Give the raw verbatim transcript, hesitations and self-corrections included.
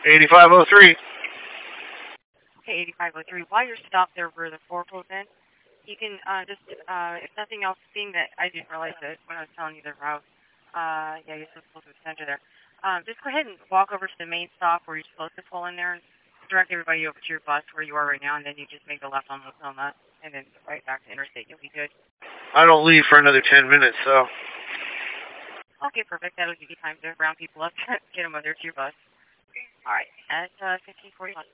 eighty-five oh three. Okay, eighty-five oh three. While you're stopped there where the four pulls in, you can uh, just, uh, if nothing else, being that I didn't realize it when I was telling you the route, uh, yeah, you're supposed to center there. Um, just go ahead and walk over to the main stop where you're supposed to pull in there and direct everybody over to your bus where you are right now, and then you just make a left on Wilhelmina and then right back to interstate. You'll be good. I don't leave for another ten minutes, so. Okay, perfect. That'll give you time to round people up, get them over to your bus. All right, at uh, fifteen forty-one.